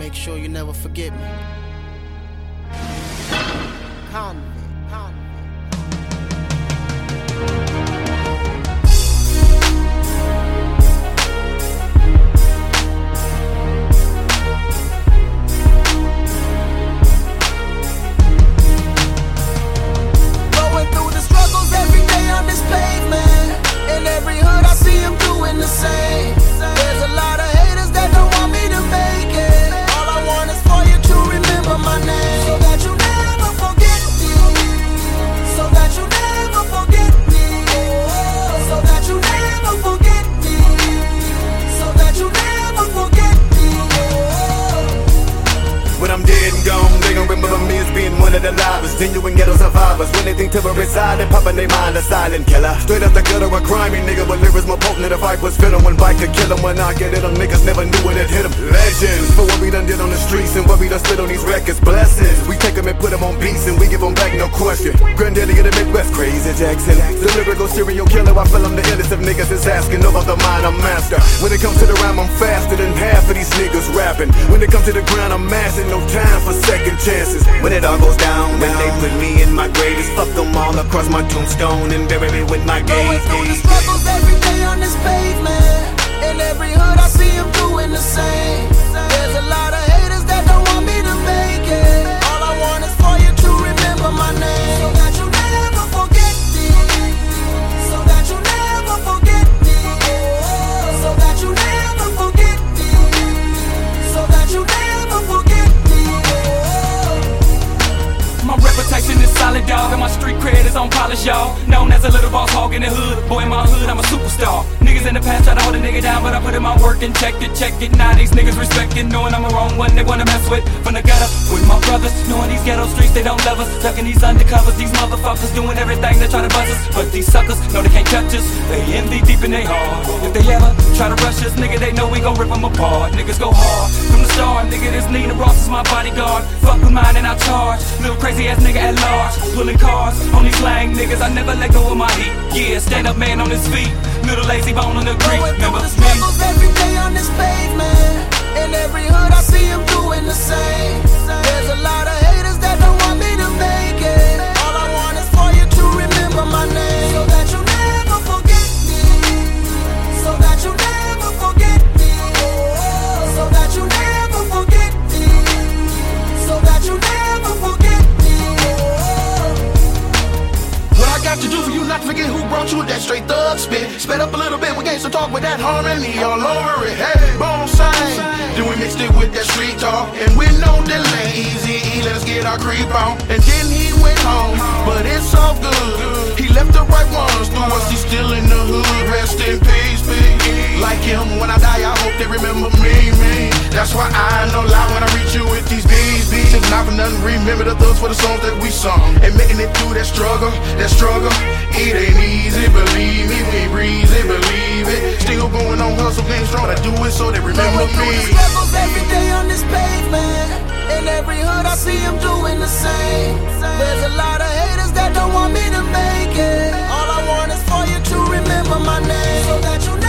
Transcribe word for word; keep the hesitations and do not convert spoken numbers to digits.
make sure you never forget me. Convict, convict. The same. There's a lot of haters that don't want me to make it. All I want is for you to remember my name, so that you never forget me. So that you never forget me. So that you never forget me. So that you never forget me. When I'm dead and gone, they gon' remember me as being one of the livest genuine ghetto survivors. When they think terrorists silent, poppin' they mind a silent killer. Straight up the gutter, a grimy nigga with lyrics more potent than the Viper's venom. One bite could kill him, when I get it, them niggas never knew when it hit them. Legends for what we done did on the streets and what we done spit on these records. Blessings, we take them and put them on beats and we give them back, no question. Granddaddy of the Midwest, Crazy Jackson. The lyrical serial killer, I feel I'm the illest of niggas is asking about the mind I'm master. When it comes to the rhyme, I'm faster than half of these niggas rapping. When it comes to the ground, I'm massing, no time for second chances. When it all goes down, when they put me in my grave, it's fuck them all across my tombstone and bury me with my gaze. Going through the struggles every day on this pavement. In every hood I see them doing the same. There's a lot of haters that don't want me to make it. All I want is for you to remember my name, so that you never forget me. So that you never forget me. So that you never forget me. So that you never forget me. My reputation is solid, dog, and my street cred is on polish, y'all. Known as a little boss hog in the hood. Boy, in my hood, I'm a superstar. Niggas in the past try to hold a nigga down, but I put in my work and check it, check it. Now these niggas respect it, knowing I'm a wrong one they wanna mess with. From the gutter, with my brothers, knowing these ghetto streets, they don't love us. Ducking these undercovers, these motherfuckers doing everything to try to buzz us. But these suckers know they can't touch us. They envy deep in their heart. If they ever try to rush us, nigga, they know we gon' rip them apart. Niggas go hard from the start, nigga, this Nina Ross is my bodyguard. Fuck with mine and I charge. Little crazy ass nigga at large, pulling cars on these slang niggas. I never let go of my heat. Yeah, stand up man on his feet. Little lazy bone on the creek. Going through the struggles every day on this pavement. In every hood I see them doing the same. There's a lot of haters that don't want me to make it. All I want is for you to remember my name, so that you never forget me. So that you never forget me. So that you never forget me. So that you never forget me. What I got to do for you not to forget who brought you that straight thug spit. Sped up a little bit, we gangsta talk with that harmony all over it. Hey, bone sign. Then we mixed it with that street talk, and with no delay, easy E, let us get our creep on. And then he went home, but it's all good. He left the right ones through us, he's still in the hood. Rest in peace, peace. Like him, when I die, I hope they remember me, me. That's why I no lie when I reach you with these beats, beats. If not for nothing, remember the thugs for the songs that we sung. And making it through that struggle, that struggle, it ain't easy, believe me. We breezy, believe it. Still going on, hustle, game strong. I do it so they remember Going through me. the struggles every day on this pavement. In every hood I see them doing the same. There's a lot of haters that don't want me to make it. All I want is for you to remember my name, so that you